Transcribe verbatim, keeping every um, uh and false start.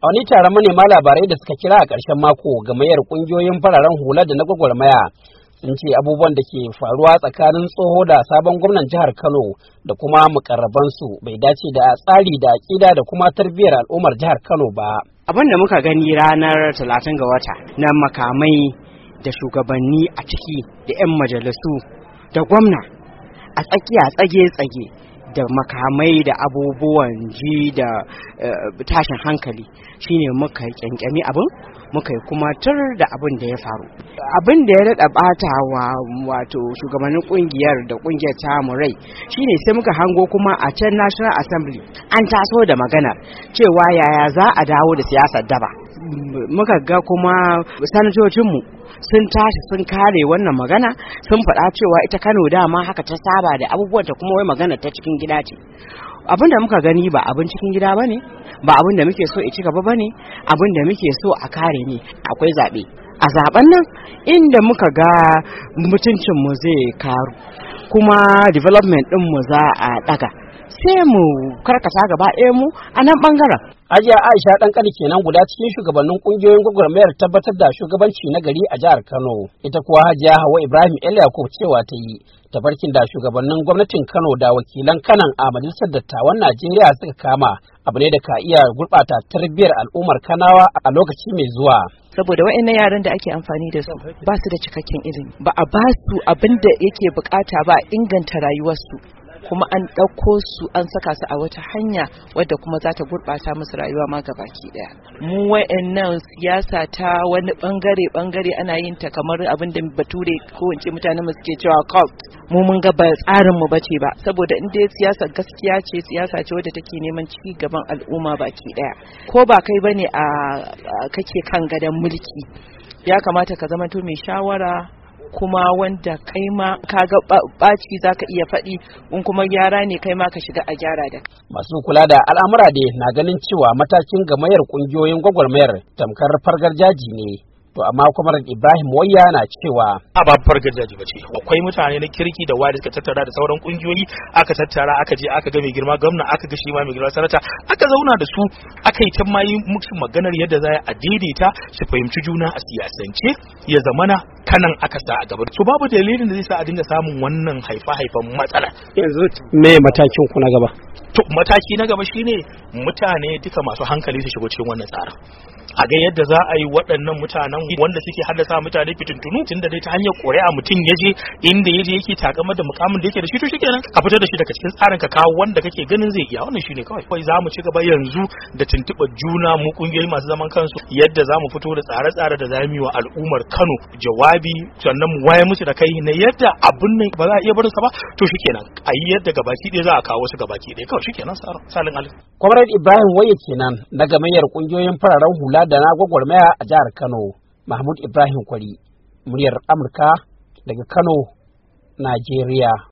A wani taron manema labarai da suka kira a ƙarshen mako gamayyar ƙungiyoyin fararen hula da na gwagwarmaya sun ce abubuwan da ke faruwa tsakanin tsoho da sabon gwamnan jihar Kano da kuma mukarrabansu bai dace da tsari da aƙida da kuma tarbiyyar al'ummar jihar Kano ba. Abin da muka gani ranar talatin ga wata na makamai da shugabanni a ciki da 'yan majalisu da gwamna a tsakiya tsage-tsage da makamai da abubuwan ji da uh, tashin hankali shine muka kyankyami abin muka kuma tur da abin da ya faru. Abin da ya daɗa ɓata wa wato shugabannin ƙungiyar da ƙungiyar tamu rai shine sai muka hango kuma a can National Assembly an taso da maganar cewa yaya za a dawo da siyasar daba. Muka ga kuma sanatocinmu sun tashi sun kare wannan magana sun faɗa cewa ita Kano dama haka ta saba da abubuwan ta kuma wai magana ta cikin gida ce. Abin da muka gani ba abin cikin gida bane, ba abin da muke so a ci gaba bane, abin da muke so a kare ne. Akwai zaɓe a zaben nan inda muka ga mutuncin mu zai karu kuma development din mu za a daga sai mu karkata gaba ɗaya mu a nan bangaren. Hajiya Aisha Ɗanƙani kenan guda cikin shugabannin ƙungiyoyin gwagwarmayar tabbatar da shugabanci na gari a jihar Kano. Ita kuwa Hajiya Hauwa Ibrahim El Yakub cewa ta yi tafarkin da shugabannin gwamnatin Kano da wakilan Kanan a Majalisar Dattawan Najeriya suka kama abu ne da ka iya gurɓata tarbiyyar al'ummar Kanawa a lokaci mai zuwa. Saboda wa'annan yaran da ake amfani da su ba su da cikakken ilimi, ba a ba su abin da yake bukata ba a inganta rayuwarsu. Kuma an ɗauko su an saka su a wata hanya wadda kuma za ta gurɓata musu rayuwa ma gabaki ɗaya. Mu wa'annan siyasa ta wani ɓangare ɓangare ana yin ta kamar abin da bature ko in ce mutanen mu suke cewa cult. Mu mun ga ba tsarin mu bace ba, saboda in dai siyasa gaskiya ce siyasa ce wadda take neman ci gaban al'umma baki ɗaya. Ko ba kai bane a kake kan gadon mulki, ya kamata ka zama to mai shawara kuma wanda kai ma kaga baci zaka iya faɗi in kuma gyara ne kai ma ka shiga a gyara da. Masu kula da al'amura da na ganin cewa matakin gamayar kungiyoyin gwagwarmayar tamkar fargar jaji ne. To amma kuma Ibrahim Wayya na cewa a ba fargar jaji bace, akwai mutane na kirki da wadi suka tattara da sauran kungiyoyi aka tattara aka je aka ga mai girma gwamna aka ga shi ma mai girma sanata aka zauna da su aka yi ta mai musu maganar yadda za a daidaita su fahimci juna a siyasance ya zamana kanan aka sa a gaba. So babu dalilin da zai sa a dinga samun wannan haifa haifan matsala. Yanzu me matakin ku na gaba? To mataki na gaba shine mutane duka masu hankali su shigo cikin wannan tsara. A ga yadda za a yi waɗannan mutanen wanda suke haddasa mutane fitintunu tunda dai ta hanyar ƙuri'a mutum ya je inda ya je yake takamar da mukamin da yake da shi to shikenan ka fitar da shi daga cikin tsarin ka kawo wanda kake ganin zai iya, wannan shine kawai. Kai za mu ci gaba yanzu da tuntuɓar juna mu kungiyoyi masu zaman kansu yadda za mu fito da tsare-tsare da za mu yi wa al'ummar Kano jawabi sannan mu waye musu da kai na yadda abun nan ba za a iya barinsa ba to shikenan a yi yadda gabaki ɗaya za a kawo su gabaki ɗaya kawai shikenan salin alif. Comrade Ibrahim Waye kenan na gamayyar kungiyoyin fararen hula da na gwagwarmaya a jihar Kano. Mahmud Ibrahim Kwari, muryar Amurka daga Kano, Najeriya.